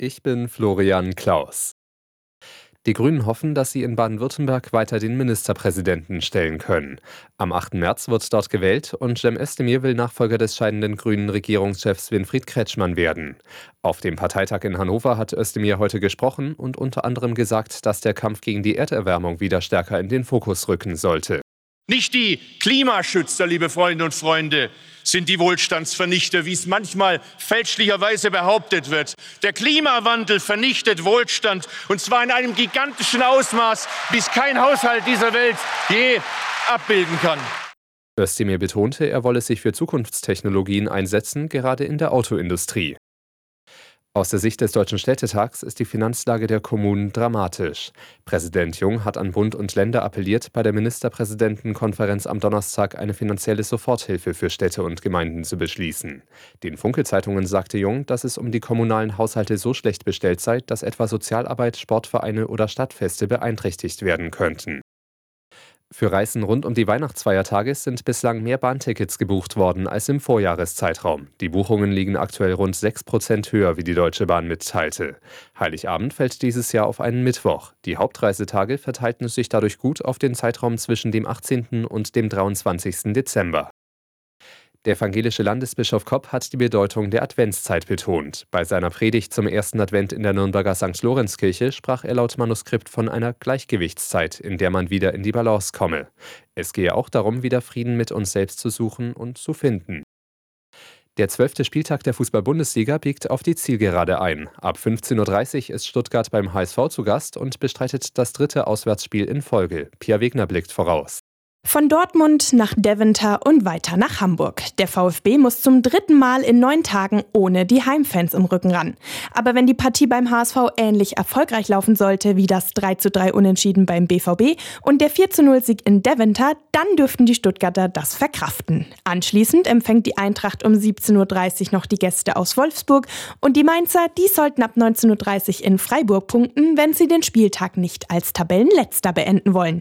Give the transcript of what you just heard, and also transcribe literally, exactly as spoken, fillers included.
Ich bin Florian Klaus. Die Grünen hoffen, dass sie in Baden-Württemberg weiter den Ministerpräsidenten stellen können. Am achten März wird dort gewählt und Cem Özdemir will Nachfolger des scheidenden grünen Regierungschefs Winfried Kretschmann werden. Auf dem Parteitag in Hannover hat Özdemir heute gesprochen und unter anderem gesagt, dass der Kampf gegen die Erderwärmung wieder stärker in den Fokus rücken sollte. Nicht die Klimaschützer, liebe Freunde und Freunde, sind die Wohlstandsvernichter, wie es manchmal fälschlicherweise behauptet wird. Der Klimawandel vernichtet Wohlstand, und zwar in einem gigantischen Ausmaß, wie es kein Haushalt dieser Welt je abbilden kann. Özdemir betonte, er wolle sich für Zukunftstechnologien einsetzen, gerade in der Autoindustrie. Aus der Sicht des Deutschen Städtetags ist die Finanzlage der Kommunen dramatisch. Präsident Jung hat an Bund und Länder appelliert, bei der Ministerpräsidentenkonferenz am Donnerstag eine finanzielle Soforthilfe für Städte und Gemeinden zu beschließen. Den Funke-Zeitungen sagte Jung, dass es um die kommunalen Haushalte so schlecht bestellt sei, dass etwa Sozialarbeit, Sportvereine oder Stadtfeste beeinträchtigt werden könnten. Für Reisen rund um die Weihnachtsfeiertage sind bislang mehr Bahntickets gebucht worden als im Vorjahreszeitraum. Die Buchungen liegen aktuell rund sechs Prozent höher, wie die Deutsche Bahn mitteilte. Heiligabend fällt dieses Jahr auf einen Mittwoch. Die Hauptreisetage verteilten sich dadurch gut auf den Zeitraum zwischen dem achtzehnten und dem dreiundzwanzigsten Dezember. Der evangelische Landesbischof Kopp hat die Bedeutung der Adventszeit betont. Bei seiner Predigt zum ersten Advent in der Nürnberger Sankt Lorenzkirche sprach er laut Manuskript von einer Gleichgewichtszeit, in der man wieder in die Balance komme. Es gehe auch darum, wieder Frieden mit uns selbst zu suchen und zu finden. Der zwölfte Spieltag der Fußball-Bundesliga biegt auf die Zielgerade ein. Ab fünfzehn Uhr dreißig ist Stuttgart beim H S V zu Gast und bestreitet das dritte Auswärtsspiel in Folge. Pia Wegner blickt voraus. Von Dortmund nach Deventer und weiter nach Hamburg. Der VfB muss zum dritten Mal in neun Tagen ohne die Heimfans im Rücken ran. Aber wenn die Partie beim H S V ähnlich erfolgreich laufen sollte wie das drei zu drei Unentschieden beim B V B und der vier zu null Sieg in Deventer, dann dürften die Stuttgarter das verkraften. Anschließend empfängt die Eintracht um siebzehn Uhr dreißig noch die Gäste aus Wolfsburg und die Mainzer, die sollten ab neunzehn Uhr dreißig in Freiburg punkten, wenn sie den Spieltag nicht als Tabellenletzter beenden wollen.